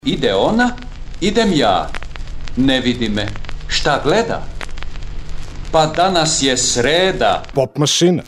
Ide ona, idem ja. Ne vidi me. Šta gleda? Pa danas je sreda. Pop mašina.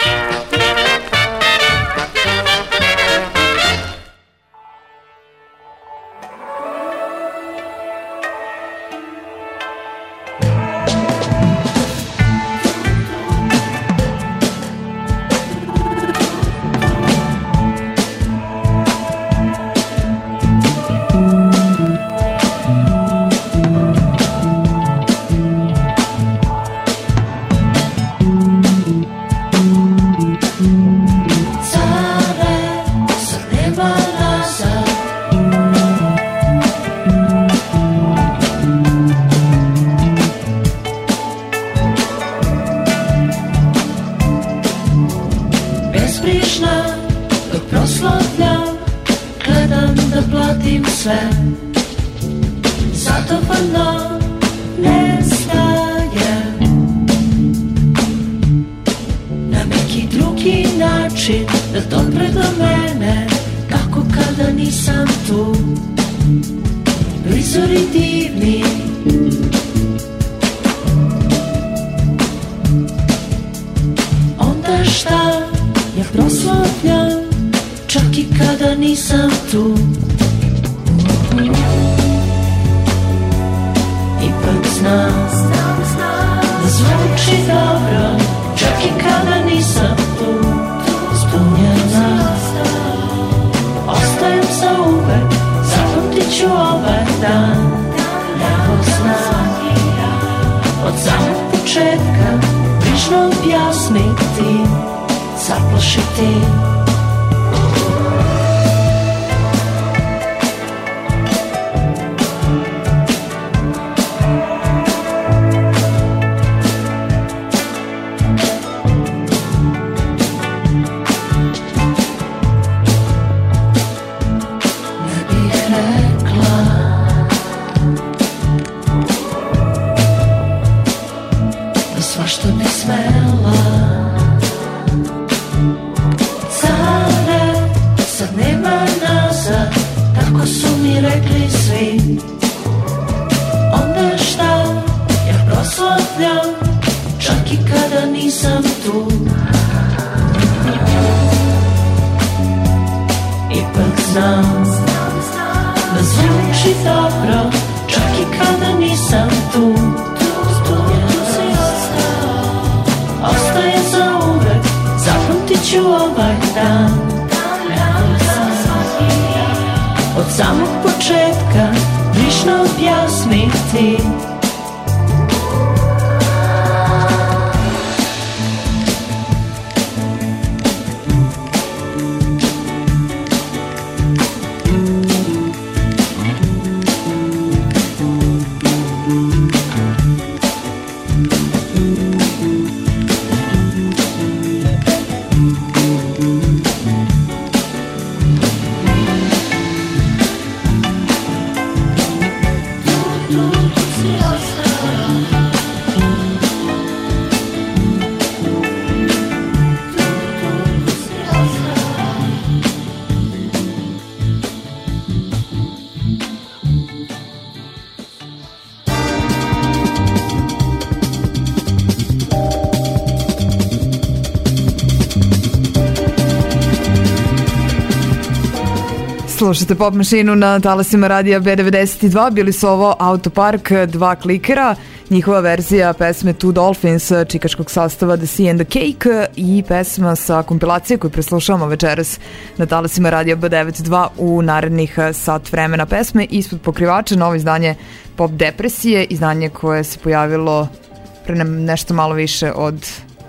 Slušajte Pop mašinu na talasima radija B92, bili su ovo Autopark, Dva klikera, njihova verzija pesme Two Dolphins, čikaškog sastava The Sea and the Cake i pesma sa kompilacije koju preslušavamo večeras na talasima radija B92 u narednih sat vremena. Pesme ispod pokrivača, novo izdanje Pop depresije, izdanje koje se pojavilo pre nešto malo više od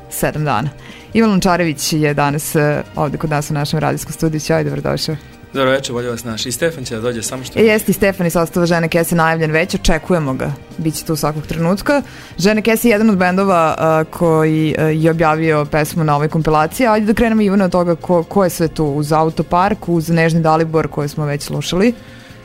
7 dana. Ivan Lončarević je danas ovde kod nas u našem radijskom studiju. Ćao, dobrodošao. Dobro večer, bolje vas naš. I Stefan će da dođe samo što... Jeste i Stefan iz sastava Žene Kese najavljen već, očekujemo ga, bit će tu svakog trenutka. Žene Kese je jedan od bendova koji je objavio pesmu na ovoj kompilaciji. Ajde da krenemo Ivana od toga ko je sve tu uz Autopark, uz Nežni Dalibor koje smo već slušali.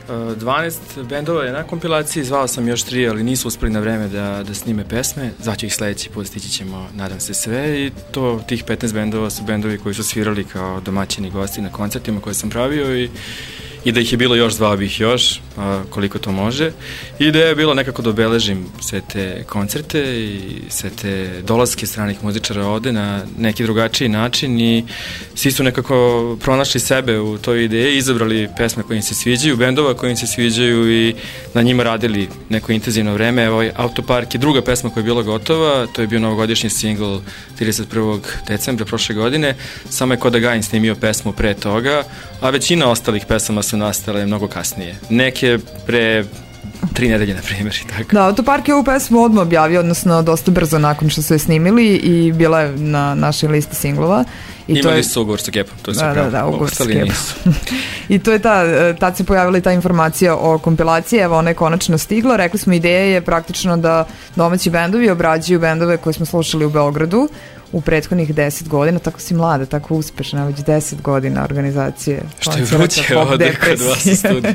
12 bendova je na kompilaciji, zvao sam još 3, ali nisu uspeli na vreme da snime pesme. Zvaću ih sledeći put, stići ćemo, nadam se, sve. I tih 15 bendova su bendovi koji su svirali kao domaćini gosti na koncertima koje sam pravio i da ih je bilo još, zvao bih još, koliko to može. I ideja je bilo nekako da obeležim sve te koncerte i sve te dolaske stranih muzičara ovde na neki drugačiji način i svi su nekako pronašli sebe u toj ideji, izabrali pesme koje im se sviđaju, bendova koje im se sviđaju i na njima radili neko intenzivno vreme. Evo, Autopark je druga pesma koja je bila gotova, to je bio novogodišnji singl 31. decembra prošle godine, samo je Koda Gain snimio pesmu pre toga, a većina ostalih pesama su nastale mnogo kasnije. Neke pre 3 nedelje, na primjer, i tako. Da, Autopark je ovu pesmu odmah objavio, odnosno dosta brzo nakon što su je snimili i bila je na našoj listi singlova. Imali su ugovor sa Kepom, to je sve pravo. Da, ugovor sa Kepom. I to je tad se pojavila i ta informacija o kompilaciji, evo ona je konačno stigla. Rekli smo, ideja je praktično da domaći bendovi obrađuju bendove koje smo slušali u Beogradu u prethodnih 10 godina, tako si mlada, tako uspešna, već 10 godina organizacije. Što je vruće ovde kod vas u studiju.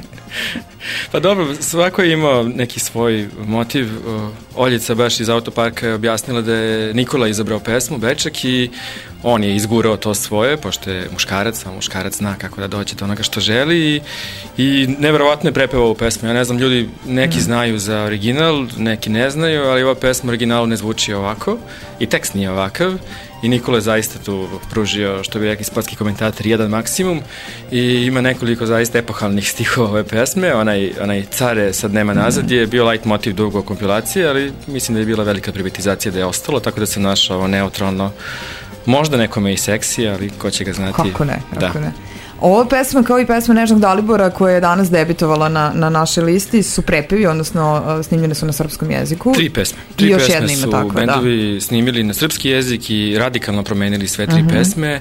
Pa dobro, svako je imao neki svoj motiv. Oljica baš iz Autoparka je objasnila da je Nikola izabrao pesmu Bečak i on je izgurao to svoje, pošto je muškarac, a muškarac zna kako da dođe do onoga što želi i neverovatno je prepevao ovu pesmu. Ja ne znam, ljudi neki znaju za original, neki ne znaju, ali ova pesma originalu ne zvuči ovako i tekst nije ovakav i Nikola je zaista tu pružio, što bi rekli sportski komentator, jedan maksimum i ima nekoliko zaista epohalnih stihova ove pesme. Onaj Care sad nema nazad je bio light motiv dugo kompilacije, ali mislim da je bila velika privatizacija da je ostalo, tako da se našao ovo neutralno. Možda nekome i seksi, ali ko će ga znati. Kako ne. Ova pesma, kao i pesma Nežnog Dalibora koja je danas debitovala na našoj listi, su prepevi, odnosno snimljene su na srpskom jeziku. 3 pesme. 3 pesme su bendovi snimili na srpski jezik i radikalno promenili sve 3 pesme.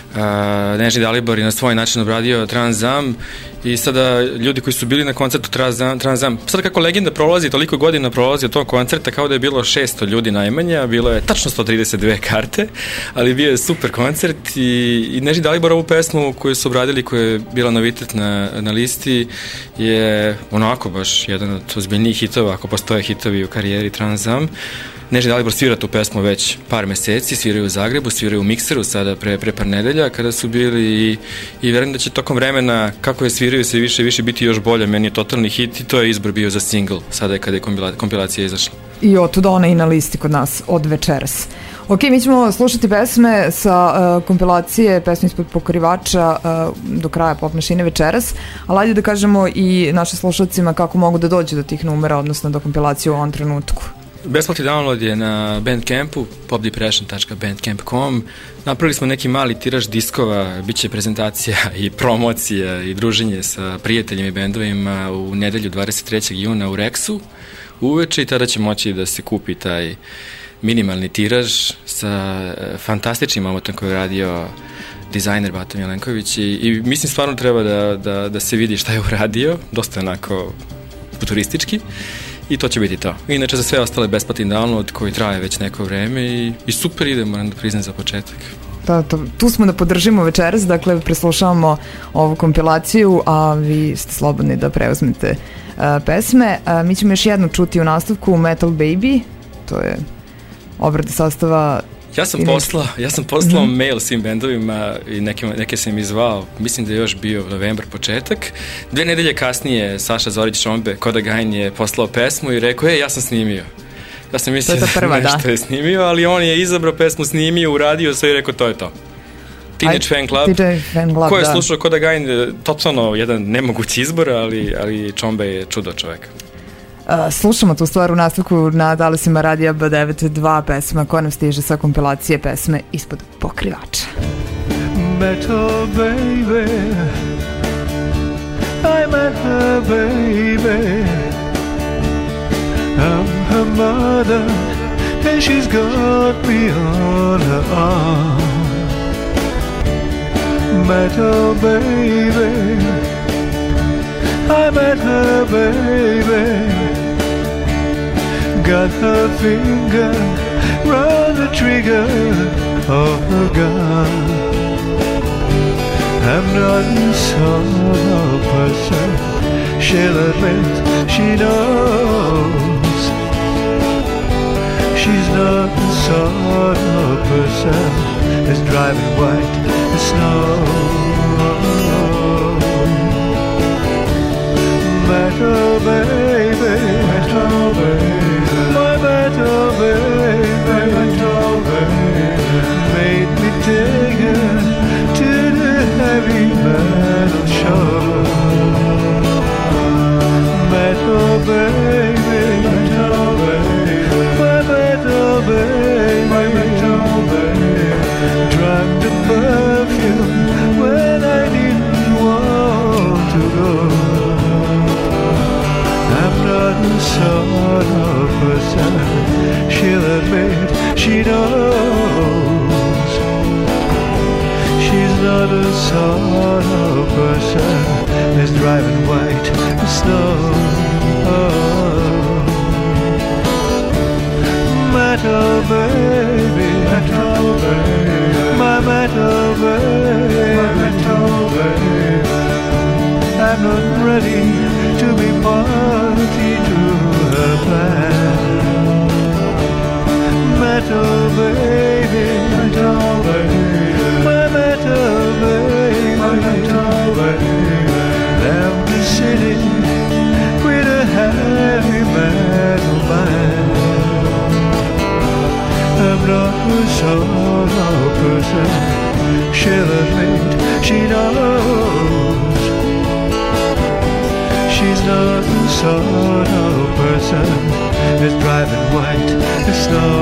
Nežni Dalibor je na svoj način obradio Transam i sada ljudi koji su bili na koncertu Transam, sada kako legenda prolazi, toliko godina prolazi od tog koncerta, kao da je bilo 600 ljudi najmanje, a bilo je tačno 132 karte, ali bio je super koncert i Nežni Dalibor ovu pesmu koju su obradili, koja je bila novitet na listi, je onako baš jedan od ozbiljnijih hitova, ako postoje hitovi u karijeri Transam. Nežni Dalibor svira tu pesmu već par meseci, sviraju u Zagrebu, sviraju u Mikseru sada pre par nedelja kada su bili i verujem da će tokom vremena kako je sviraju se više i više biti još bolje. Meni je totalni hit i to je izbor bio za single sada je kada je kompilacija izašla. I otuda ona i na listi kod nas od večeras. Ok, mi ćemo slušati pesme sa kompilacije pesme ispod pokrivača do kraja Pop mašine večeras, ali ajde da kažemo i našim slušalcima kako mogu da dođu do tih numera, odnosno do kompilacije u ovom trenutku. Besplatni download je na Bandcampu, popdepression.bandcamp.com. Napravili smo neki mali tiraž diskova, bit će prezentacija i promocija i druženje sa prijateljima i bendovima u nedelju 23. juna u Rexu uveče i tada će moći da se kupi taj minimalni tiraž sa fantastičnim omotom koji je radio dizajner Bata Milenković i mislim stvarno treba da se vidi šta je uradio, dosta onako futuristički. I to će biti to. Inače za sve ostale besplatni download koji traje već neko vreme i super ide, moram da priznam za početak. Tu smo da podržimo večeras, dakle preslušavamo ovu kompilaciju, a vi ste slobodni da preuzmete pesme. Mi ćemo još jednu čuti u nastavku, Metal Baby, to je obrada sastava. Ja sam poslao mail svim bendovima i neke sam izvao, mislim da je još bio novembar početak. 2 nedelje kasnije Saša Zorić-Šombe, Koda Gain, je poslao pesmu i rekao, ja sam snimio. Ja sam mislio da nešto je snimio, ali on je izabrao pesmu, snimio, uradio sve i rekao, to je to. Teenage Fan Club, ko je slušao Koda Gain, totalno jedan nemogući izbor, ali Čombe je čudo čoveka. Slušamo tu stvar u nastavku na talasima radija B92, pesma koja nam stiže sa kompilacije pesme ispod pokrivača. Metal baby, I met her baby, I'm her mother and she's got me on her arm. Metal baby, I met her baby, got her finger round the trigger of her gun. I'm not the sort of person she'll admit she knows. She's not the sort of person that's driving white in snow. metal baby, metal baby, my metal baby, metal baby, made me take her to the heavy metal show. Metal baby, metal baby, my metal baby, my metal baby, drank the perfume when I didn't want to go. I'm not the sort of person she'll admit she knows. She's not the sort of person that's driving white snow. Metal baby, metal baby, my metal baby, my metal baby, I'm not ready to be party to her plan. Metal baby, metal baby, my metal baby, my metal baby, I'm just sitting with a heavy metal band. I'm not the sort of person she'll admit she knows. She's not the sort of person that's driving white snow.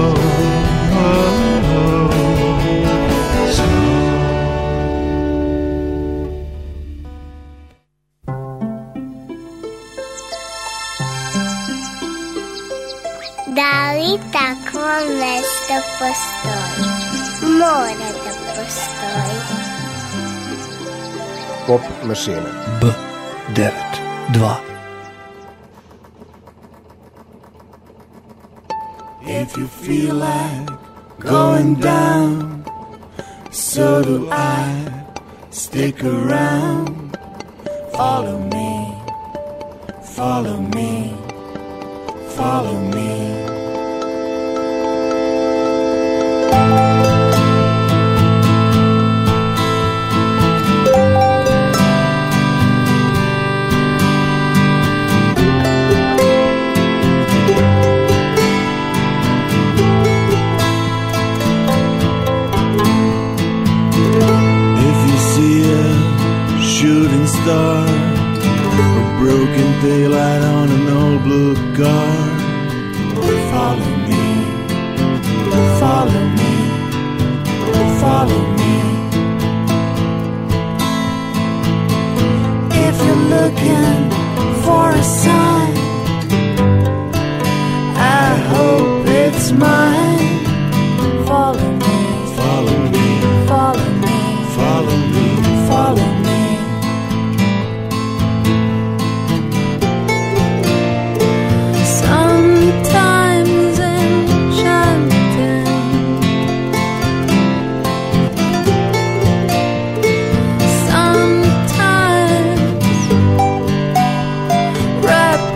Da li takvo mesto postoji? Mora da postoji. Pop mašina. B92. If you feel like going down, so do I. Stick around. Follow me, follow me, follow me. Shooting star, a broken daylight on an old blue car. Follow me, follow me, follow me. If you're looking for a sign, I hope it's mine. Follow me, follow me, follow me, follow me, follow me. Wrap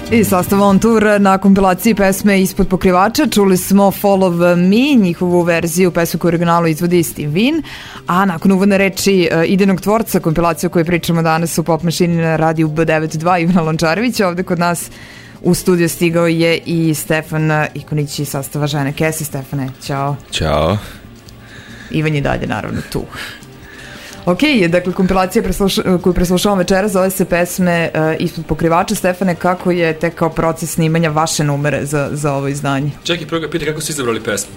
I sastav On Tour na kompilaciji pesme Ispod pokrivača. Čuli smo Follow Me, njihovu verziju pesme koju originalu izvodi Steve Wynn, a nakon uvodne reči idejnog tvorca kompilacije o kojoj pričamo danas u Pop Mašini na radiju B92 Ivana Lončarevića, ovde kod nas u studiju stigao je i Stefan Ikonić iz sastava Žene Kese. Stefane, ćao. Ćao. Ivan je dalje naravno tu. Ok, dakle, kompilacija koju preslušavam večera zove se pesme Ispod pokrivača. Stefane, kako je tekao proces snimanja vaše numere za ovo izdanje? Čekaj, prvo ga pita kako su izabrali pesmu.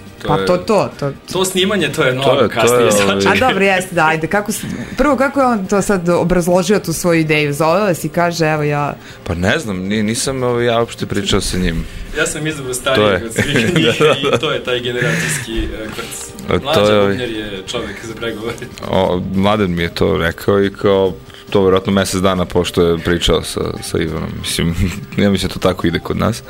To snimanje, to je mnogo kasnije. A dobro, jeste, da, ajde. Prvo, kako je on to sad obrazložio tu svoju ideju? Zove vas i kaže, evo ja... Pa ne znam, nisam ja uopšte pričao sa njim. Ja sam izabrao starijeg od svih njih i to je taj generacijski kvrc. Mlađa Bubnjar je čovek za pregovore. Mladen mi je to rekao i kao to vjerojatno mesec dana pošto je pričao sa Ivanom. Mislim, ja mislim to tako ide kod nas.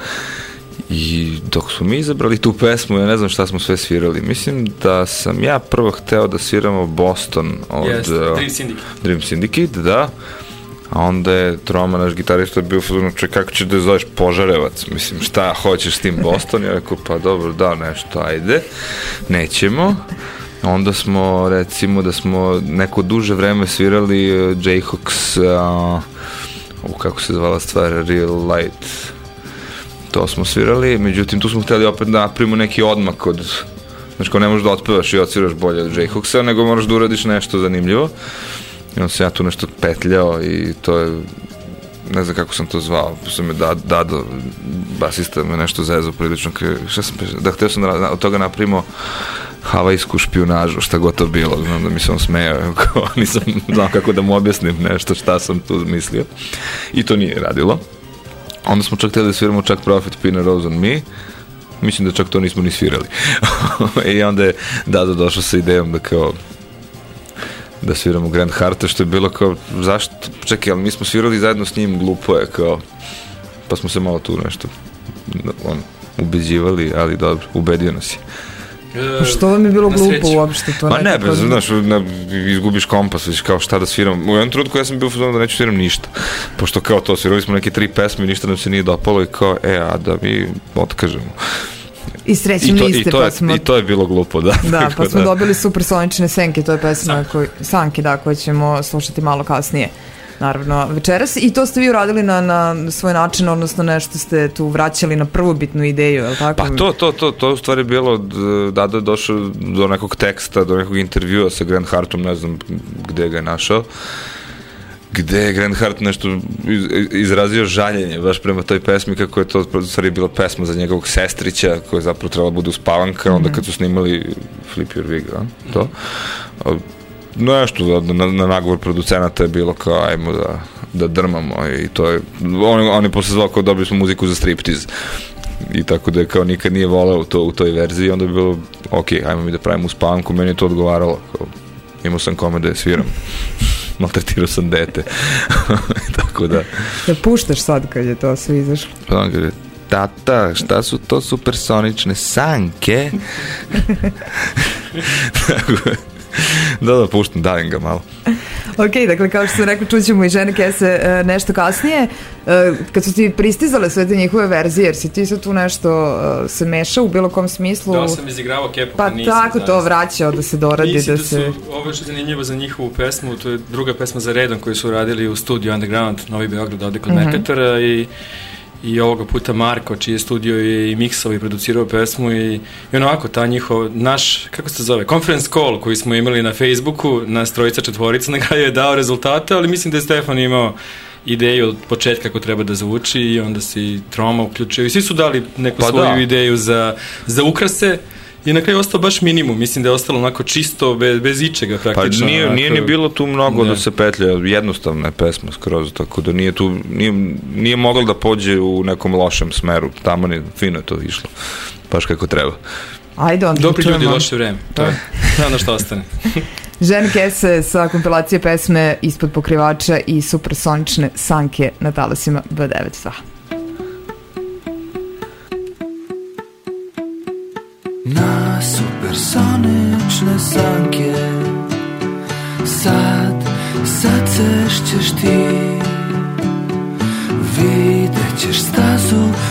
I dok smo mi izabrali tu pesmu, ja ne znam šta smo sve svirali. Mislim da sam ja prvo hteo da sviramo Boston od Dream Syndicate, da. A onda je Troma, naš gitarista, bio fuzorno, kako ćeš da zoveš Požarevac? Mislim, šta hoćeš s tim Boston? Ja rekao, pa dobro, da, nešto, ajde. Nećemo. Onda smo, recimo, da smo neko duže vreme svirali Jayhawks, kako se zvala stvar, Real Light. To smo svirali, međutim, tu smo hteli opet da napravimo neki odmak od... Znaš, kao ne možeš da otpevaš i odsviraš bolje od Jayhawksa, nego moraš da uradiš nešto zanimljivo. I onda sam ja tu nešto petljao i to je, ne znam kako sam to zvao, sam me Dado, basista, me nešto zezao prilično, da htio sam da od toga napravimo havajsku špijunažu, šta god to bilo, znam da mi se on smejao, nisam znao kako da mu objasnim nešto šta sam tu mislio i to nije radilo. Onda smo čak htjeli da sviramo čak Profit, Pin a Rose on Me, mislim da čak to nismo ni svirali. I onda je Dado došao sa idejom da kao da sviramo Grand Hearta, što je bilo kao, zašto, čekaj, ali mi smo svirali zajedno s njim, glupo je, kao, pa smo se malo tu nešto ubeđivali, ali dobro, ubedio nas je. Što vam je bilo glupo uopšte? Ma ne, znaš, izgubiš kompas, viš kao šta da sviram. U jednom trenutku ja sam bio da neću sviram ništa, pošto kao to, svirali smo neke 3 pesme, ništa nam se nije dopalo i kao, a da mi otkažemo. I srećem liste, pa smo... I to je bilo glupo, da. Da, pa smo dobili Supersonične senke, to je pesma Sanke, da, koju ćemo slušati malo kasnije, naravno, večeras. I to ste vi uradili na svoj način, odnosno nešto ste tu vraćali na prvobitnu ideju, je li tako? Pa to u stvari bilo, Dado je došao do nekog teksta, do nekog intervjua sa Grand Heartom, ne znam gde ga je našao, gde je Grand Heart nešto izrazio žaljenje baš prema toj pesmi, kako je to u stvari bila pesma za njegovog sestrića koja je zapravo trebala bude uspavanka, onda kad su snimali Flip Your Wig, to nešto na nagovor producenata je bilo kao ajmo da drmamo i to je, on je posle zvao kao dobili smo muziku za striptiz i tako da je kao nikad nije voleo u toj verziji, onda je bilo ok, ajmo mi da pravimo uspavanku, meni je to odgovaralo, kao, imao sam kome da je sviram. Maltretirao sam dete. Tako da... Da puštaš sad kad je to sve izašlo? Pa on kaže, tata, šta su to Supersonične sanke? Da, puštam, dajem ga malo. Ok, dakle, kao što sam rekla, čućemo i Žene Kese nešto kasnije. Kad su ti pristizale sve te njihove verzije, jer si ti sad tu nešto se mešao u bilo kom smislu? Da, sam izigravao kepu. Pa tako to vraćao da se doradi. Mislim da su, ovo što je zanimljivo za njihovu pesmu, to je druga pesma za redom koju su radili u studiju Underground, Novi Beograd, ovde kod Merkatora i ovoga puta Marko, čiji je studio i miksao i producirao pesmu i onako ta naš, kako se zove, conference call koji smo imali na Facebooku, nas trojica četvorica, na kraju je dao rezultate, ali mislim da je Stefan imao ideju od početka kako treba da zvuči i onda si Troma uključio i svi su dali neku svoju ideju za ukrase. I na kraju je ostao baš minimum, mislim da je ostalo onako čisto, bez ičega praktično. Pa nije ni bilo tu mnogo da se petlja, jednostavna je pesma skroz, tako da nije moglo da pođe u nekom lošem smeru, tamo je fino to išlo, baš kako treba. Ajde, onda dobri ljudi, loše vreme, to je ono što ostane. Žene Kese sa kompilacije pesme Ispod pokrivača i Supersonične sanke na talasima B92. Na supersonične sanke sad cešćeš ti, vidjet ćeš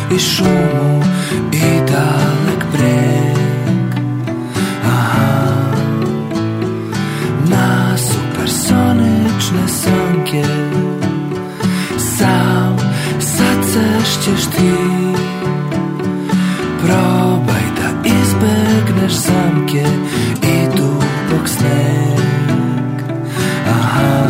i šumu i dalek breg. Aha, na supersonične sanke sam sad ćeš ti. Probaj da izbegneš zamke i dubok sneg. Aha,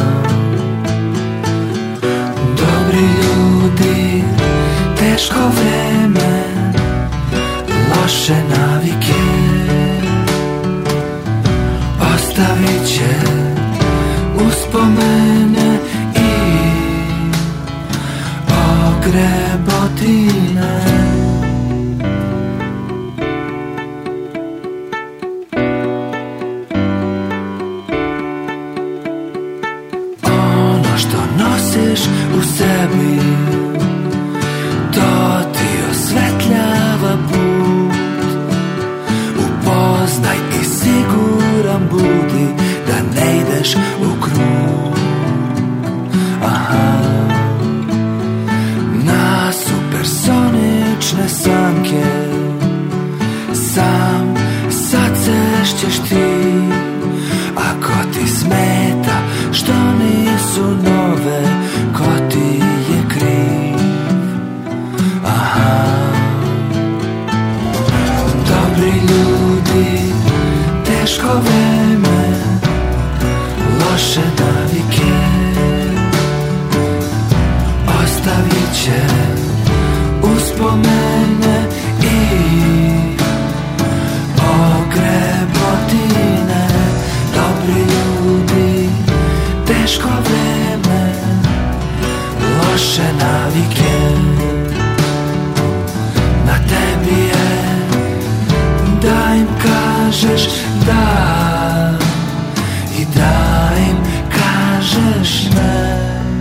dobri ljudi, teško vreme, loše navike ostavit će uspomene i ogrebotine. Ono što nosiš u sebi, to ti osvetljava put. Upoznaj i siguran budi da ne ideš u krug. Aha, na supersonične sanke sam sad ćeš ti. Ako ti smeta što nisu nove, ko ti je kriv? Aha, dobri ljudi, teško vreme, loše navike ostavit će uspomene i ogrebotine. Dobri ljudi, teško vreme, loše navike. Na tebi je da im kažeš da i da im kažeš ne.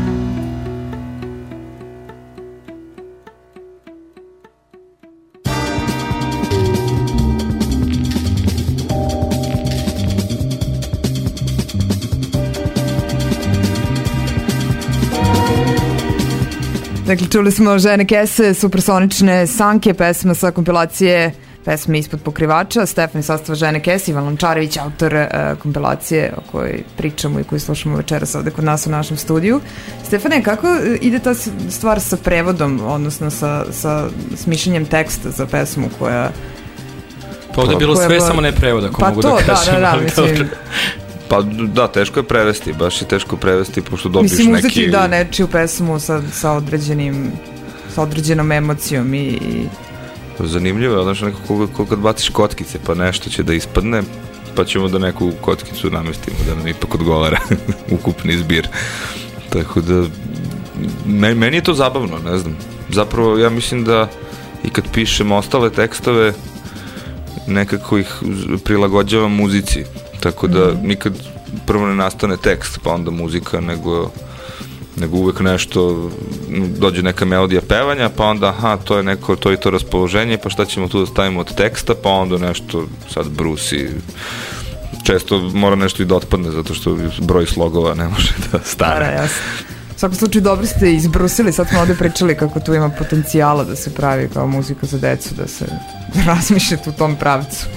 Dakle, čuli smo Žene Kese, supersonične sanke, pesma sa kompilacije pesme Ispod pokrivača, Stefan iz sastava Žene Kese, Ivan Lončarević, autor kompilacije o kojoj pričamo i koju slušamo večeras ovde kod nas u našem studiju. Stefane, kako ide ta stvar sa prevodom, odnosno sa smišljenjem teksta za pesmu koja... Pa ovde je bilo sve, samo ne prevod, ako mogu da kažem. Da, mislim... Pa da, teško je prevesti, baš je teško prevesti, pošto dobiš neki... Mislim, uzeti da nečiju pesmu sa određenom emocijom i... Zanimljivo je, znaš, nekako kad baciš kockice, pa nešto će da ispadne, pa ćemo da neku kockicu namestimo, da nam ipak odgovara ukupni zbir. Tako da, meni je to zabavno, ne znam. Zapravo, ja mislim da i kad pišem ostale tekstove, nekako ih prilagođavam muzici. Tako da nikad prvo ne nastane tekst, pa onda muzika, nego uvek nešto, dođe neka melodija pevanja, pa onda, aha, to je neko, to i to raspoloženje, pa šta ćemo tu da stavimo od teksta, pa onda nešto sad brusi. Često mora nešto i da otpadne, zato što broj slogova ne može da stane. Jasno. U svakom slučaju dobro ste izbrusili, sad smo ovde pričali kako tu ima potencijala da se pravi kao muzika za decu, da se razmišljate u tom pravcu.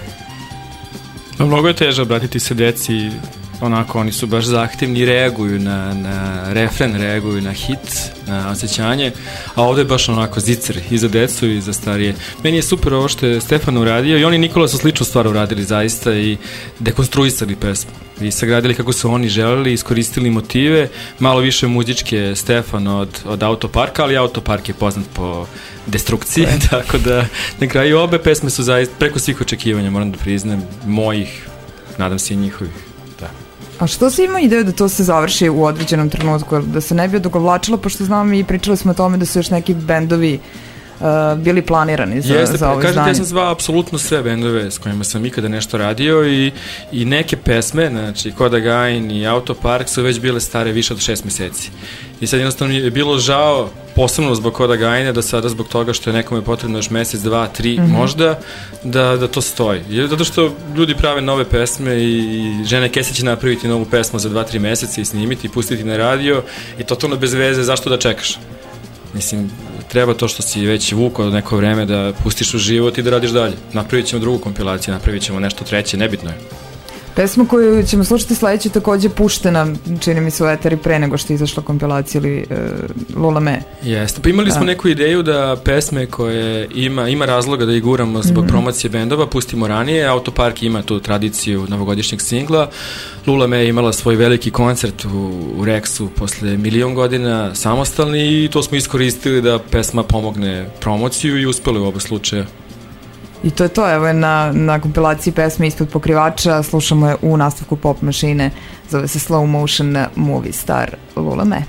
Mnogo je teže obratiti se deci, onako oni su baš zahtevni, reaguju na refren, reaguju na hit, na osjećanje, a ovde je baš onako zicer i za decu i za starije. Meni je super ovo što je Stefan uradio i oni i Nikola su sličnu stvar uradili zaista i dekonstruisali pesmu i sagradili kako su oni želeli, iskoristili motive, malo više muzičke Stefan od Autoparka, ali Autopark je poznat po destrukciji, tako da na kraju obe pesme su zaista preko svih očekivanja, moram da priznam, mojih, nadam se i njihovih. Da. A što si imao ideju da to se završi u određenom trenutku, da se ne bi odugovlačilo, pošto znam i pričali smo o tome da su još neki bendovi bili planirani za ovo izdanje? Ja sam zvao apsolutno sve bendove s kojima sam ikada nešto radio i neke pesme, znači Koda Gain i Autopark su već bile stare više od 6 meseci. I sad jednostavno je bilo žao, posebno zbog Koda Gaina, da sada zbog toga što je nekome potrebno još mesec, 2, 3 možda, da to stoji. Zato što ljudi prave nove pesme i Žene Kese će napraviti novu pesmu za 2-3 meseca i snimiti i pustiti na radio i totalno bez veze, zašto da čekaš? Mislim, treba to što si već vukao neko vreme da pustiš u život i da radiš dalje. Napravit ćemo drugu kompilaciju, napravit ćemo nešto treće, nebitno je. Pesma koju ćemo slušati sledeće takođe puštena, čini mi se u eteri pre nego što je izašla kompilacija ili Lula Me. Jeste, pa imali smo neku ideju da pesme koje ima razloga da ih guramo zbog promocije bendova, pustimo ranije. Autopark ima tu tradiciju novogodišnjeg singla. Lula Me je imala svoj veliki koncert u Rexu posle 1.000.000 godina samostalni i to smo iskoristili da pesma pomogne promociju i uspeli u oba slučaja. I to je to, evo je na kompilaciji pesme Ispod pokrivača, slušamo je u nastavku Pop mašine, zove se Slow Motion Movie Star Lula Me.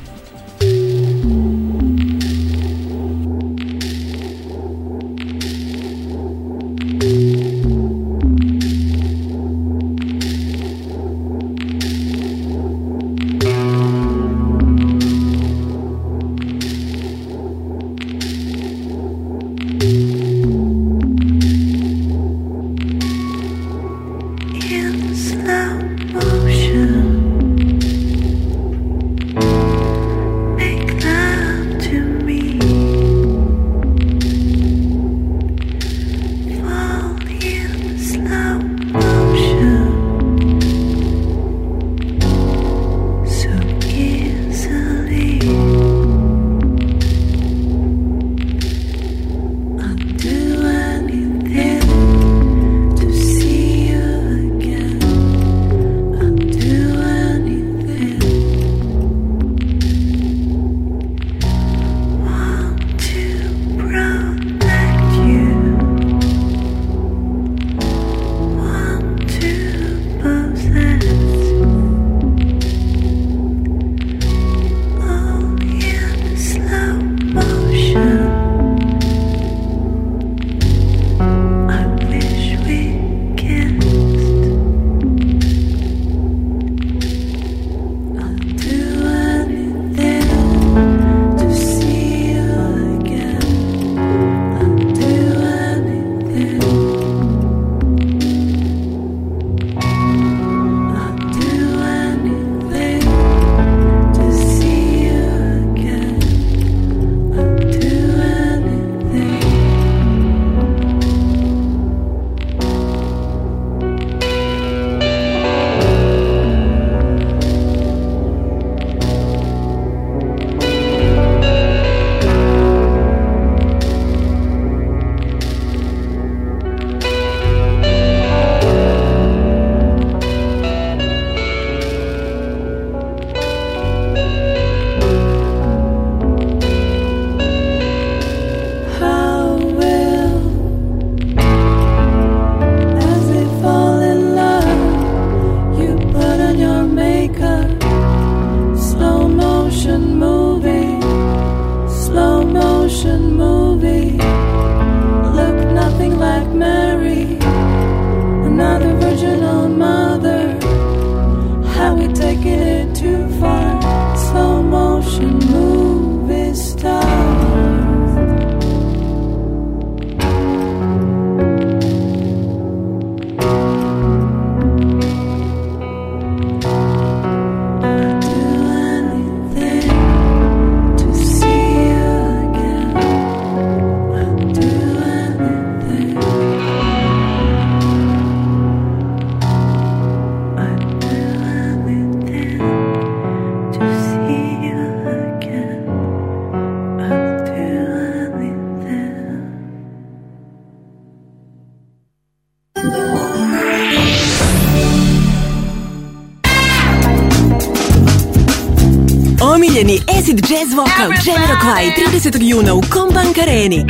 Omiljeni acid jazz vokal Jamiroquai 30. juna u Kombank Areni.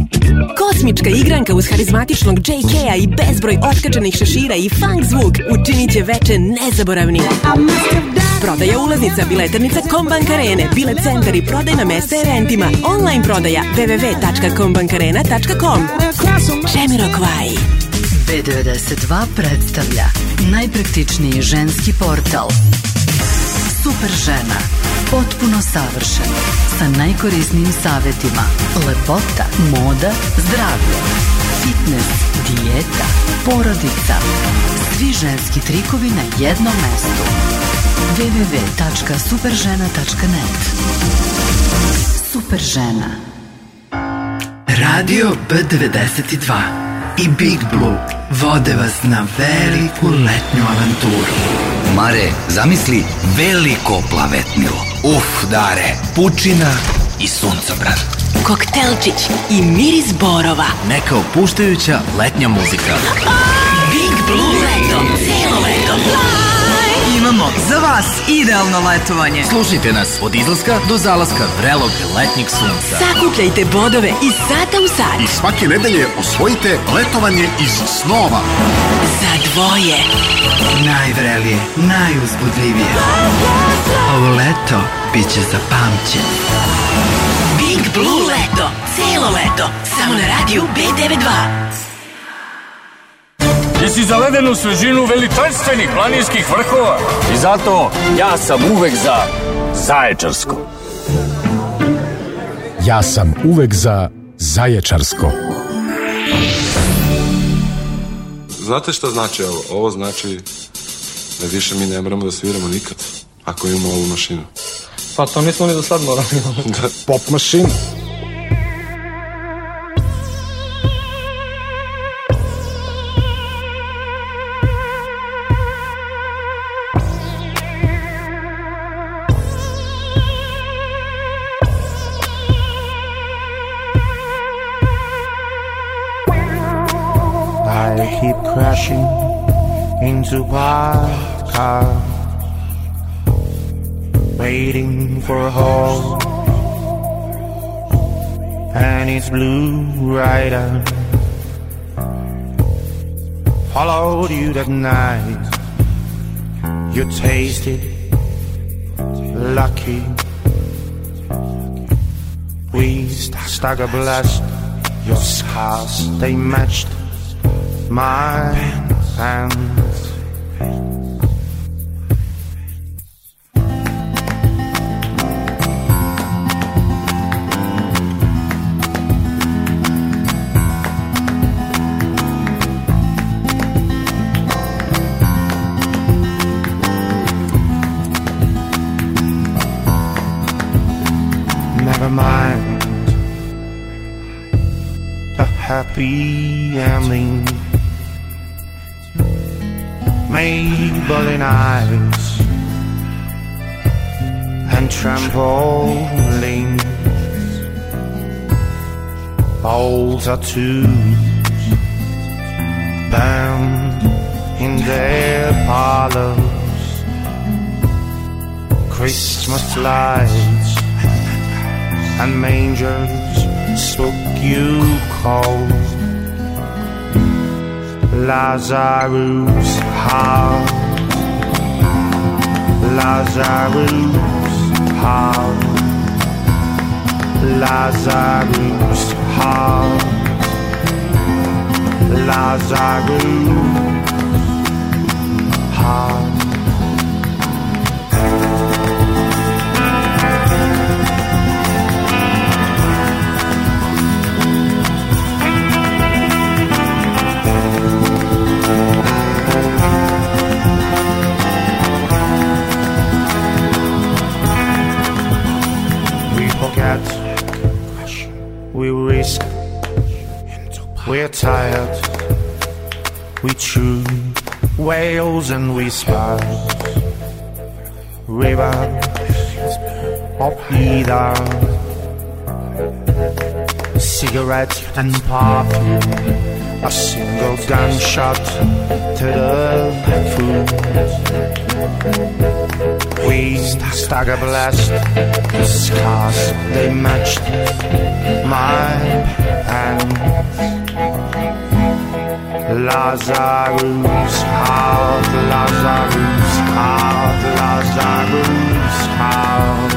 Kosmička igranka uz harizmatičnog JK-a i bezbroj otkačenih šešira i funk zvuk učinit će veče nezaboravnim. Prodaja ulaznica, biletarnica Kombank Arene, bilet centar i prodajna mesta eventima. Online prodaja www.kombankarena.com. Jamiroquai. B92 predstavlja najpraktičniji ženski portal Super žena, potpuno savršen, sa najkorisnijim savjetima, lepota, moda, zdravlje, fitness, dijeta, porodica, svi ženski trikovi na jednom mestu. www.superžena.net. Super žena. Radio B92 i Big Blue vode vas na veliku letnju avanturu. Mare, zamisli veliko plavetnilo. Dare, pučina i suncobran. Koktelčić i miris borova. Neka opuštajuća letnja muzika. Big Blue leto, cijelo leto. Imamo za vas idealno letovanje. Slušajte nas od izlaska do zalaska vrelog letnjeg sunca. Sakupljajte bodove iz sata u sat. I svake nedelje osvojite letovanje iz snova. Za dvoje. Najvrelije, najuzbudljivije. Ovo leto bit će zapamćeno. Big Blue leto, cijelo leto. Samo na radiju B92. Ti si za ledenu svežinu veličanstvenih planinskih vrhova i zato ja sam uvek za Zaječarsko. Ja sam uvek za Zaječarsko. Znate šta znači ovo? Ovo znači da više mi ne moramo da sviramo nikad ako imamo ovu mašinu. Pa to nismo ni do sad morali. Da. Pop mašina. I keep crashing into parked cars, waiting for a home, and it's blue rider followed you that night. You tasted lucky. We stuck a blast. Your scars, they matched my hands. Never mind a happy ending. Maybelline eyes and trampolines, old tattoos bound in their parlors, Christmas lights and mangers spook you cold. Lazarus house, Lazarus house, Lazarus house, Lazarus house. We risk, we're tired, we chew whales and whispers, rivers of either, cigarette and perfume, a single gunshot to the food. We stuck a blast, the scars, they matched my hands. Lazarus heart, Lazarus heart, Lazarus heart,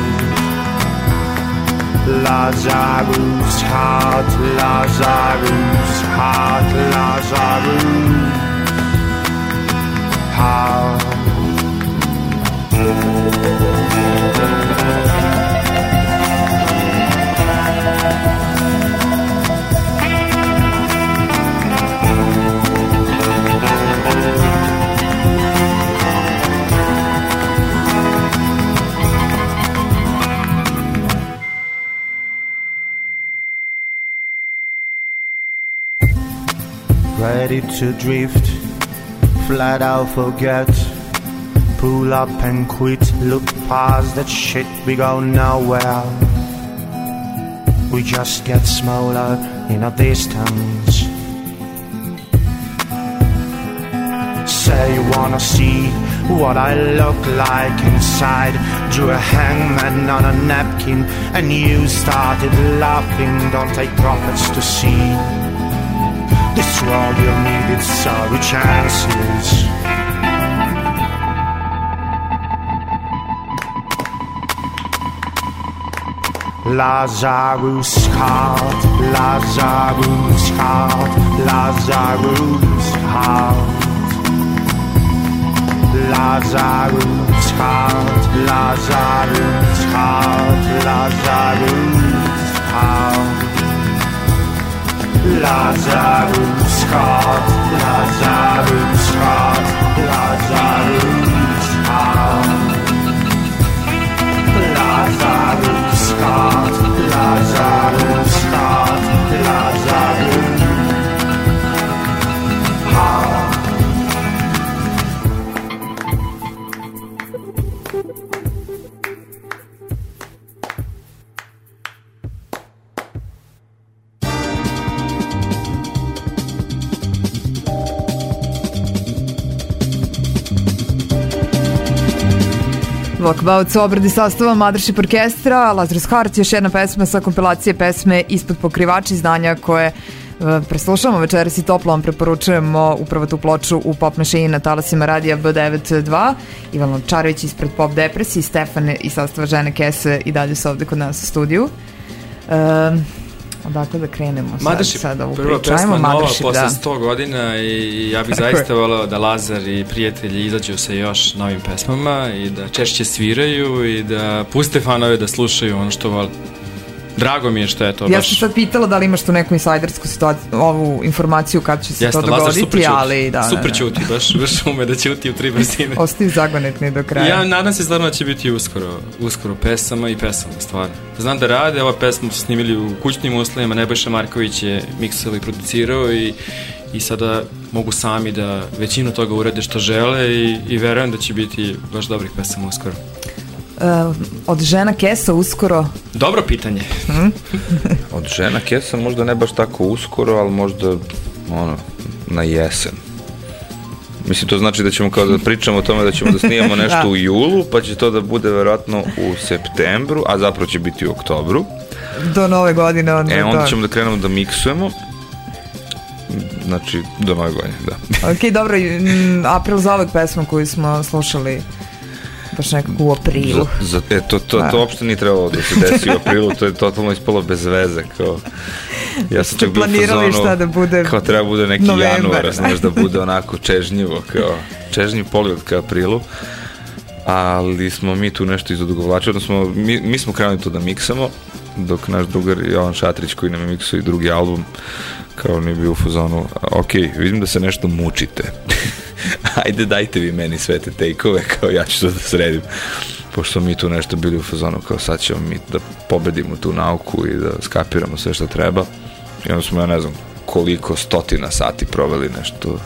Lazarus heart, Lazarus heart, Lazarus heart. ready to drift, flat out forget, pull up and quit, look past that shit, we go nowhere. We just get smaller in a distance. Say you wanna see what I look like inside. Drew a hangman on a napkin and you started laughing. Don't take profits to see. This world you'll need its sorry chances. Lazarus card, Lazarus card, Lazarus card. Lazarus card, Lazarus card, Lazarus card. Lazarus card, Lazarus card, Lazarus card. Lazarus card, Lazarus card, Lazarus card. Walkabout u obradi sastava Mothership orkestra, Lazarus Heart, još jedna pesma sa kompilacije pesme Ispod pokrivača, izdanja koje preslušamo večeras i toplo vam preporučujemo upravo tu ploču u Pop Machine na talasima radija B92. Ivan Lončarević ispred Pop Depresije, Stefan i sastava Žene Kese i dalje su ovde kod nas u studiju. Odakle da krenemo sad ovu prva priču? Pesma nova posle 100 godina i ja bih zaista volao da Lazar i prijatelji izađu sa još novim pesmama i da češće sviraju i da puste fanove da slušaju ono što vole. Drago mi je što je to baš... Ja sam sad pitala da li imaš tu neku insajdersku ovu informaciju kad će se to dogoditi, ali da... Super ćuti, baš ume da ćuti u 3 brzine. Ostaju zagonetni do kraja. Ja nadam se stvarno da će biti uskoro pesama i pesama, stvarno. Znam da rade, ova pesma su snimili u kućnim uslovima, Nebojša Marković je miksovao i producirao i sada mogu sami da većinu toga urade što žele i verujem da će biti baš dobrih pesama uskoro. Od Žena Kesa uskoro? Dobro pitanje. Od Žena Kesa možda ne baš tako uskoro, ali možda na jesen. Mislim, to znači da ćemo kao da pričamo o tome da ćemo da snimamo nešto u julu, pa će to da bude verovatno u septembru, a zapravo će biti u oktobru. Do nove godine. Onda ćemo da krenemo da miksujemo. Znači, do nove godine, da. Ok, dobro, april za ovog pesma koju smo slušali baš nekako u aprilu. To uopšte nije trebalo da se desi u aprilu, to je totalno ispalo bez veze. Ja sam čak bio u fazonu, kao treba bude neki januar, znaš da bude onako čežnjivo, kao čežnji poliod ka aprilu, ali smo mi tu nešto izodugovlačili, odnosno mi smo krenuli to da miksamo, dok naš drugar Jovan Šatrić koji nam je miksao i drugi album, kao on je bio u fazonu, ok, vidim da se nešto mučite. Ajde dajte vi meni sve te take-ove, kao ja ću to da sredim, pošto mi tu nešto bili u fazonu, kao sad ćemo mi da pobedimo tu nauku i da skapiramo sve što treba, i onda smo, ja ne znam koliko stotina sati proveli nešto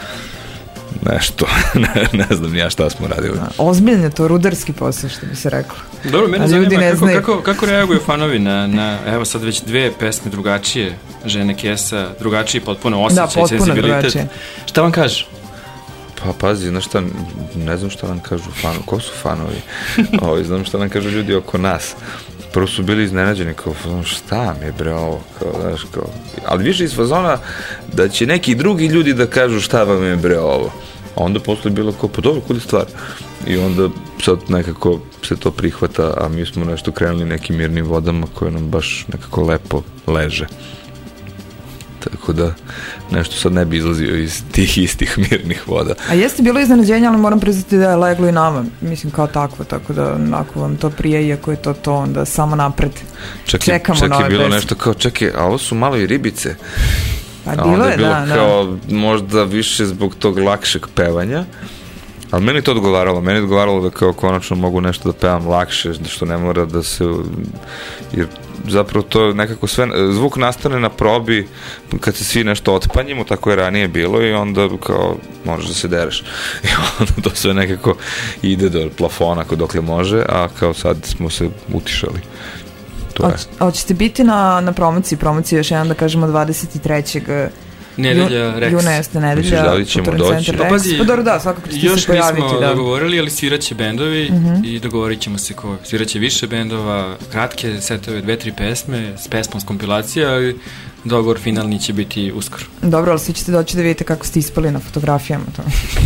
ne znam ja šta smo radili. Ozbiljno to, rudarski posao, što bi se reklo. Dobro, mene zanima kako reaguju fanovi na evo sad već 2 pesme drugačije Žene Kesa, drugačiji potpuno osjećaj, senzibilitet. Šta vam kažu? Pa pazi, znaš šta, ne znam šta nam kažu fanovi. Ko su fanovi? Znam šta nam kažu ljudi oko nas. Prvo su bili iznenađeni, kao, šta mi je bre ovo, kao, znaš, kao, ali više iz fazona da će neki drugi ljudi da kažu šta vam je bre ovo. A onda posle bilo kao, pa dobro, kod je stvar. I onda sad nekako se to prihvata, a mi smo nešto krenuli nekim mirnim vodama koje nam baš nekako lepo leže. Tako da nešto sad ne bi izlazio iz tih istih mirnih voda. A jeste bilo iznenađenja, ali moram priznati da je leglo i nama, mislim kao takvo, tako da ako vam to prije, iako je to onda samo napred. Čekamo nove pesme. Čak je bilo nešto kao, čekaj, a ovo su malo i ribice. Pa bilo je, da. Kao možda više zbog tog lakšeg pevanja, ali meni to odgovaralo da kao konačno mogu nešto da pevam lakše, što ne mora da se, jer zapravo to nekako sve, zvuk nastane na probi kad se svi nešto otpanjimo, tako je ranije bilo i onda kao možeš da se dereš i onda to sve nekako ide do plafona dokle može, a kao sad smo se utišali. Hoćete biti na promociji još jedan, da kažemo, 23. Nedelja Rex. Juna jeste nedelja. Misliš da li ćemo doći? Pa pazi, dobro, da, svakako ćete se pojaviti. Još nismo dogovorili, ali sviraće bendovi i dogovorit ćemo se ko. Sviraće više bendova, kratke setove, 2-3 pesme, s pesmom s kompilacija, ali dogovor finalni će biti uskoro. Dobro, ali svi ćete doći da vidite kako ste ispali na fotografijama. To.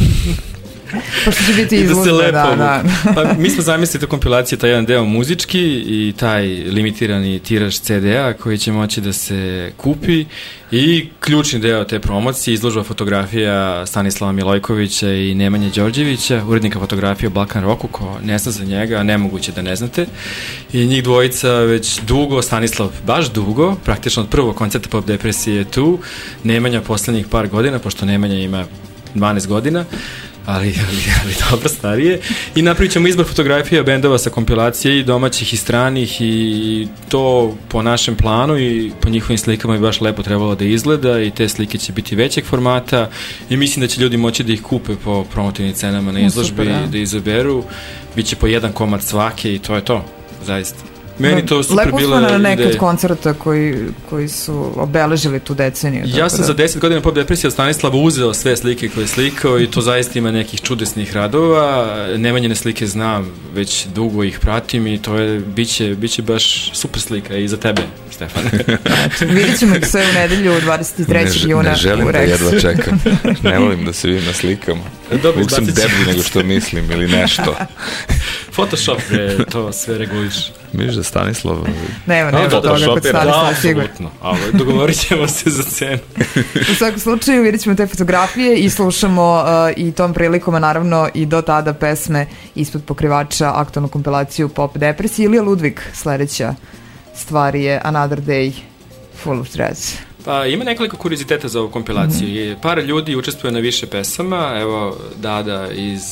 Pošto će biti izložbe, da. Pa mi smo zamislili kompilacije, taj jedan deo muzički i taj limitirani tiraž CD-a koji će moći da se kupi i ključni deo te promocije, izložba fotografija Stanislava Milojkovića i Nemanje Đorđevića, urednika fotografije Balkan Roku, ko ne zna za njega, nemoguće da ne znate. I njih dvojica već dugo, Stanislav baš dugo, praktično od prvog koncerta Pop Depresije je tu, Nemanja poslednjih par godina, pošto Nemanja ima 12 godina, ali dobro starije, i napravit ćemo izbor fotografija bendova sa kompilacije i domaćih i stranih i to po našem planu i po njihovim slikama bi baš lepo trebalo da izgleda i te slike će biti većeg formata i mislim da će ljudi moći da ih kupe po promotivnim cenama na izložbi, da izaberu, bit će po jedan komad svake i to je to, zaista. Meni to super lepo bilo... Lepo na neke od koncerta koji su obeležili tu deceniju. Ja sam za 10 godina Pop Depresije od Stanislava uzeo sve slike koje je slikao i to zaista ima nekih čudesnih radova. Nemanjene slike znam, već dugo ih pratim i to je, biće baš super slika i za tebe, Stefan. Vidjet ćemo ih sve u nedelju 23. juna. Ne želim da jedva čekam. Ne volim da se vidim na slikama. Uvijek sam deblji nego što mislim ili nešto. Photoshop je to sve reguliš. Misliš da Stanislav... Nema toga kod Stanislava sigurno. Ali dogovorit ćemo se za cenu. U svakom slučaju vidjet ćemo te fotografije i slušamo i tom prilikom, naravno i do tada pesme ispod pokrivača, aktualnu kompilaciju Pop Depresije. Ilija Ludvig, sledeća stvar je Another Day Full of Threads. Pa ima nekoliko kurioziteta za ovu kompilaciju. Par ljudi učestvuje na više pesama. Evo, Dada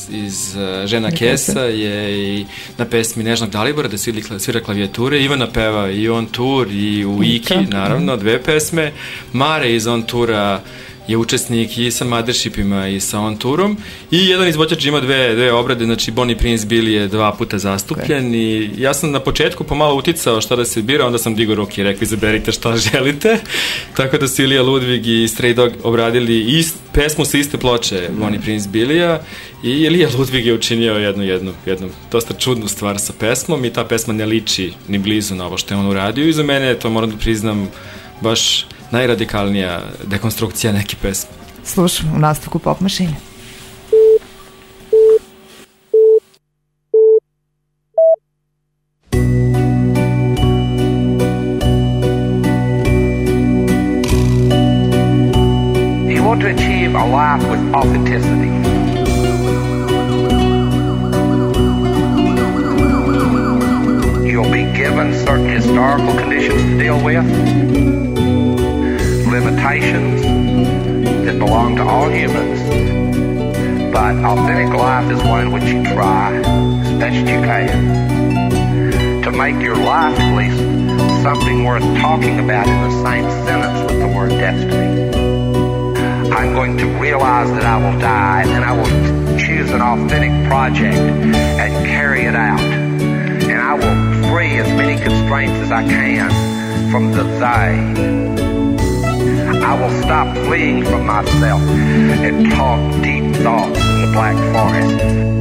iz Žena Kesa je i na pesmi Nežnog Dalibora da svira klavijature. Ivana peva i On Tour i u Iki, naravno, 2 pesme. Mare iz On Toura je učesnik i sa Mothershipima i sa On Tourom i jedan izvođač ima dve obrade, znači Bonnie Prince Billy je 2 puta zastupljen i ja sam na početku pomalo uticao šta da se bira, onda sam digao ruke i rekli izaberite šta želite, tako da su Ilija Ludvig i Stray Dog obradili pesmu sa iste ploče Bonnie Prince Billy-a i Ilija Ludvig je učinio jednu dosta čudnu stvar sa pesmom i ta pesma ne liči ni blizu na ovo što je on uradio i za mene je to, moram da priznam, baš najradikalnija dekonstrukcija neke pesme. Slušamo u nastavku Pop mašine. You want to achieve a life with authenticity. You'll be given certain historical conditions to deal with. Limitations that belong to all humans, but authentic life is one in which you try as best you can to make your life at least something worth talking about in the same sentence with the word destiny. I'm going to realize that I will die, and I will choose an authentic project and carry it out, and I will free as many constraints as I can from the they. I will stop fleeing from myself and talk deep thoughts in the black forest.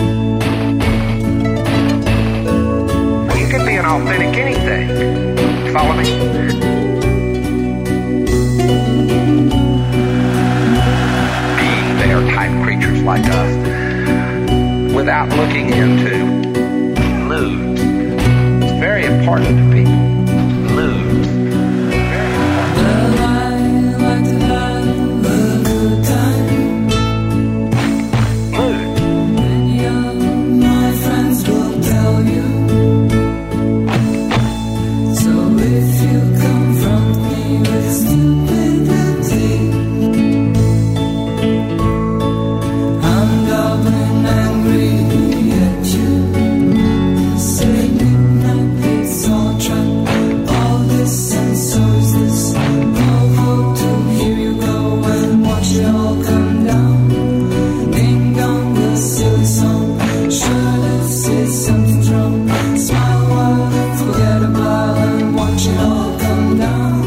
Well, you can be an authentic anything. Follow me? Being there type creatures like us without looking into moods. It's very important to people. Moods. Angry at you, saying that it's all true. come down.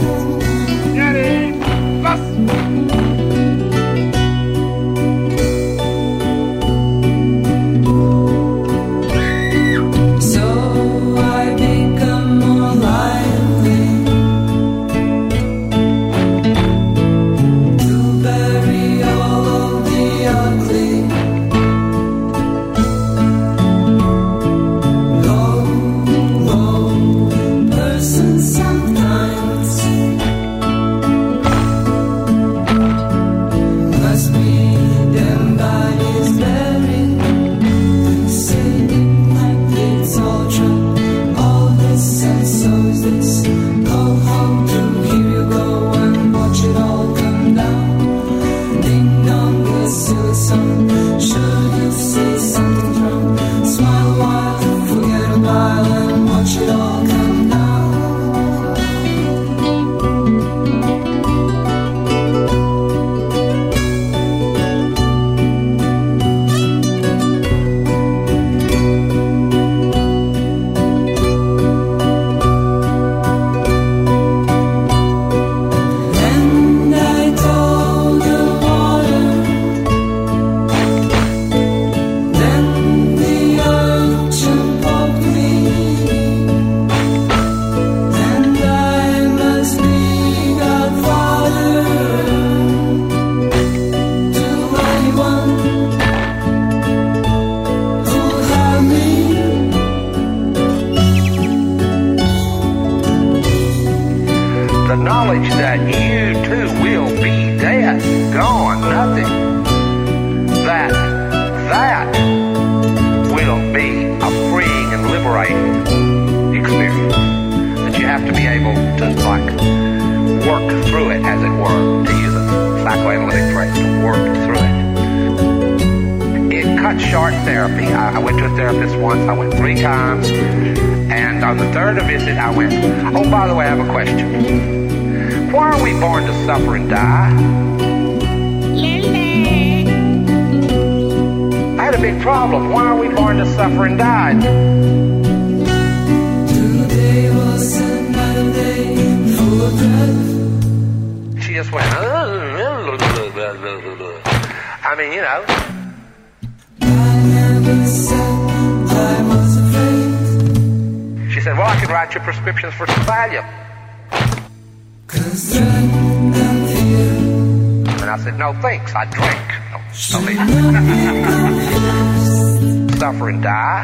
Suffer and die.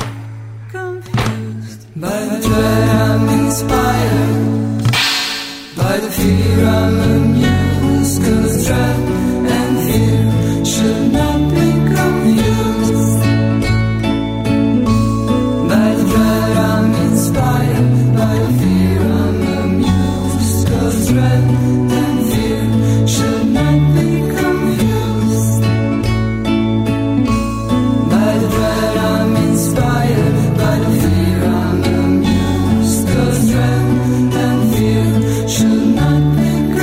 By the dread I'm inspired, by the fear I'm amused, 'cause dread and fear should not be confused. By the dread I'm inspired, by the fear I'm amused, 'cause dread and fear should not be confused. By the dread I'm inspired, by the fear I'm amused, 'cause dread and fear should not be confused.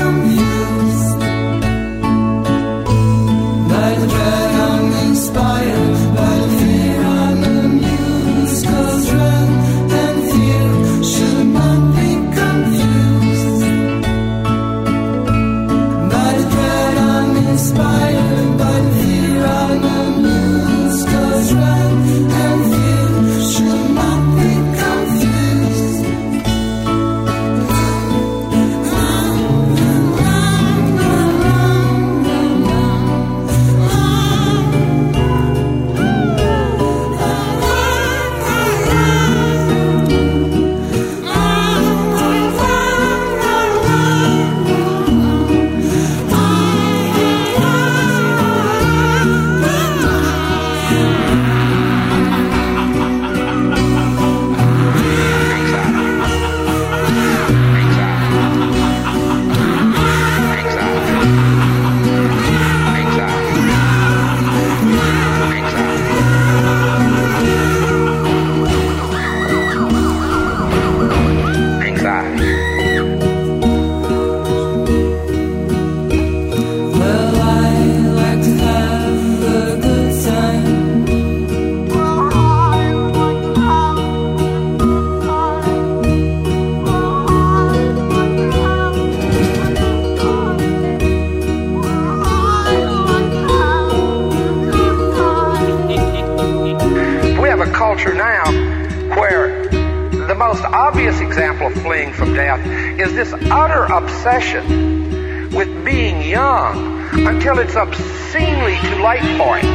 obvious example of fleeing from death is this utter obsession with being young until it's obscenely too late for it.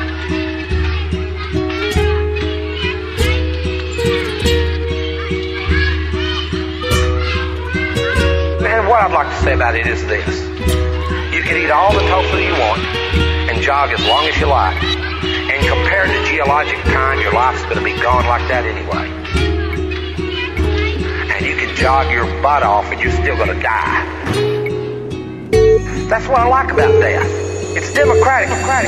And what I'd like to say about it is this. You can eat all the tofu you want and jog as long as you like. And compared to geologic time, your life's going to be gone like that anyway. And you can jog your butt off and you're still going to die. That's what I like about death. It's democratic.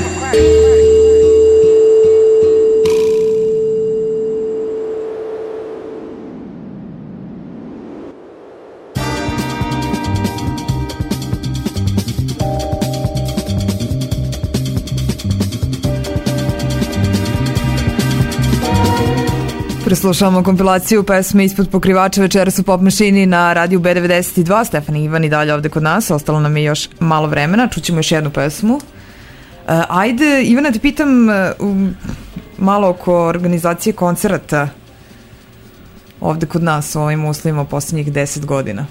Preslušavamo kompilaciju pesme Ispod pokrivača večeras u Pop Mašini na radiju B92. Stefan i Ivan i dalje ovde kod nas. Ostalo nam je još malo vremena. Čućemo još jednu pesmu. Ajde, Ivana, te pitam malo oko organizacije koncerata ovde kod nas u ovim uslovima u posljednjih 10 godina.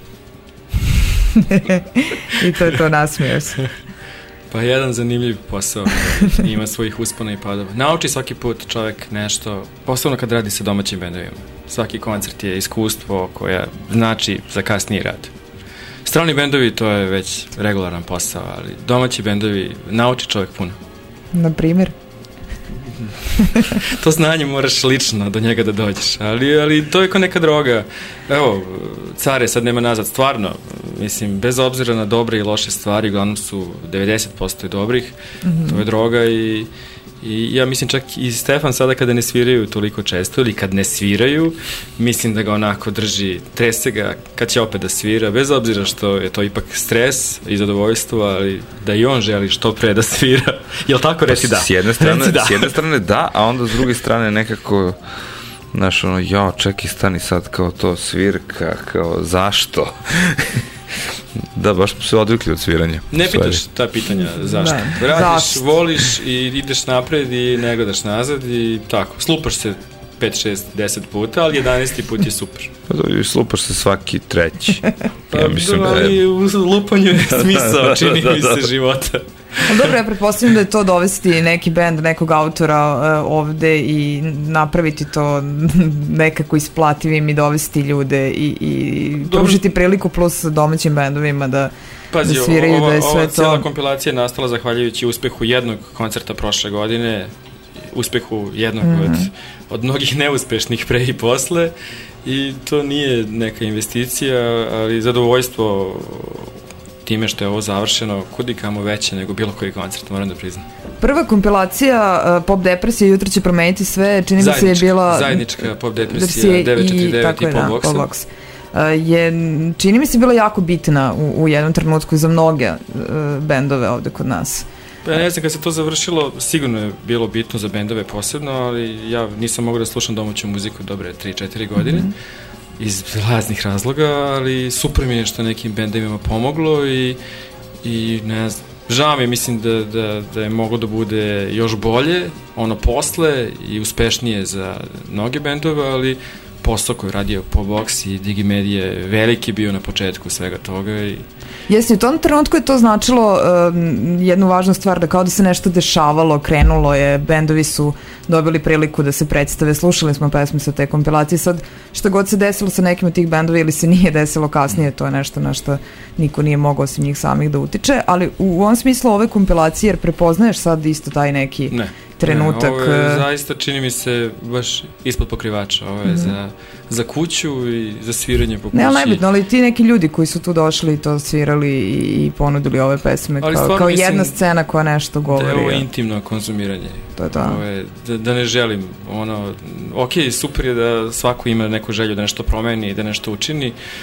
I to je to, nasmiješ se. Pa jedan zanimljiv posao, ima svojih uspona i padova. Nauči svaki put čovjek nešto, posebno kad radi sa domaćim bendovima. Svaki koncert je iskustvo koje znači za kasniji rad. Strani bendovi to je već regularan posao, ali domaći bendovi nauči čovjek puno. Na primjer? To znanje moraš lično do njega da dođeš, ali to je kao neka droga. Evo, Care sad nema nazad, stvarno, mislim, bez obzira na dobre i loše stvari, uglavnom su 90% dobrih, to je droga i ja mislim čak i Stefan sada kada ne sviraju toliko često ili kad ne sviraju, mislim da ga onako drži, trese ga kad će opet da svira, bez obzira što je to ipak stres i zadovoljstvo, ali da i on želi što pre da svira. Jel tako? Reci da. S jedne strane da, a onda s druge strane nekako, znaš, ono, čekaj, stani sad, kao to svirka, kao zašto? Da, baš smo se odvikli od sviranja. Ne pitaš ta pitanja zašto. Radiš, voliš i ideš napred i ne gledaš nazad i tako. Slupaš se 5, 6, 10 puta, ali 11. put je super. Slupaš se svaki treći. Ja mislim ali u lupanju je smisao, čini mi se, života. Dobro, ja pretpostavljam da je to dovesti neki bend, nekog autora ovde i napraviti to nekako isplativim i dovesti ljude i pružiti priliku plus domaćim bendovima da sviraju, da je sve to. Ova cijela kompilacija je nastala zahvaljujući uspehu jednog koncerta prošle godine, uspehu jednog od mnogih neuspešnih pre i posle, i to nije neka investicija, ali zadovoljstvo time što je ovo završeno kudikamo veće nego bilo koji koncert, moram da priznam. Prva kompilacija Pop Depresija Jutro će promeniti sve, čini mi se je bila zajednička Pop Depresija 949 i Pop Box. Je, čini mi se, bila jako bitna u jednom trenutku za mnoge bendove ovde kod nas. Ja ne znam, kad se to završilo, sigurno je bilo bitno za bendove posebno, ali ja nisam mogao da slušam domaću muziku dobre 3-4 godine. Iz raznih razloga, ali super mi je što nekim bendovima pomoglo i ne znam, žao mi, mislim da je moglo da bude još bolje ono posle i uspešnije za mnoge bendove, ali posao koji radio Pop Box i Digimedija je veliki bio na početku svega toga i jesi, u tom trenutku je to značilo jednu važnu stvar, da kao da se nešto dešavalo, krenulo je, bendovi su dobili priliku da se predstave, slušali smo pesme sa te kompilacije, sad što god se desilo sa nekim od tih bendova ili se nije desilo kasnije, to je nešto na što niko nije mogao osim njih samih da utiče, ali u ovom smislu ove kompilacije, jer prepoznaješ sad isto taj neki trenutak. Ovo je zaista, čini mi se, baš ispod pokrivača, ovo je za kuću i za sviranje po kući. Ne, ali nebitno, ali ti neki ljudi koji su tu došli i to svirali i ponudili ove pesme kao jedna scena koja nešto govori. Da je ovo intimno konzumiranje. To je to. Ovo je, da ne želim, ono, ok, super je da svako ima neku želju da nešto promeni i da nešto učini,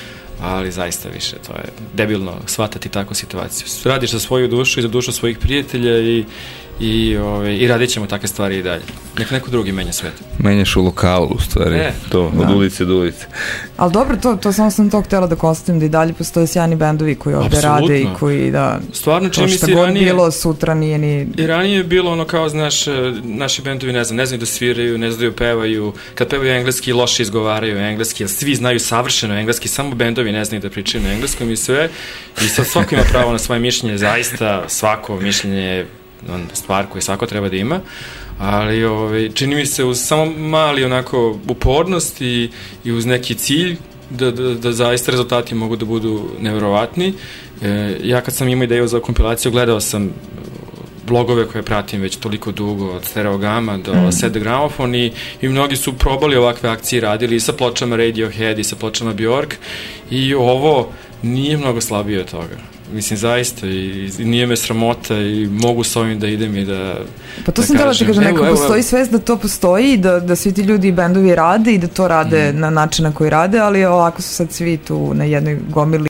ali zaista više, to je debilno shvatati takvu situaciju. Radiš za svoju dušu i za dušu svojih prijatelja i radit ćemo takve stvari i dalje. Neko drugi menja svet. Menjaš u lokalu, u stvari, od ulice do ulice. Ali dobro, to samo sam to htjela da konstatujem, da i dalje postoje sjajni bendovi koji ovde rade i koji da... Stvarno, čini mi se ranije... Šta god bilo, sutra nije ni... I ranije je bilo ono kao, znaš, naši bendovi ne znaju da sviraju, ne znaju pevaju, kad pevaju engleski, loše izgovaraju engleski, jer svi znaju savršeno engleski, samo bendovi ne znaju da pričaju na engleskom i sve. I sad svako ima pravo na svoje mišljenje, zaista svako mišljenje je stvar koju svako treba da ima, ali čini mi se uz samo mali onako upornost i uz neki cilj da zaista rezultati mogu da budu nevjerovatni. Ja kad sam imao ideju za kompilaciju, gledao sam blogove koje pratim već toliko dugo, od Stereogama do Set the Gramophone i mnogi su probali ovakve akcije, radili i sa pločama Radiohead i sa pločama Bjork i ovo nije mnogo slabije od toga. Mislim, zaista, i nije me sramota i mogu s ovim da idem i da... Pa to sam htjela ti kažem, neko postoji svest da to postoji i da svi ti ljudi i bendovi rade i da to rade na način na koji rade, ali ovako su sad svi tu na jednoj gomili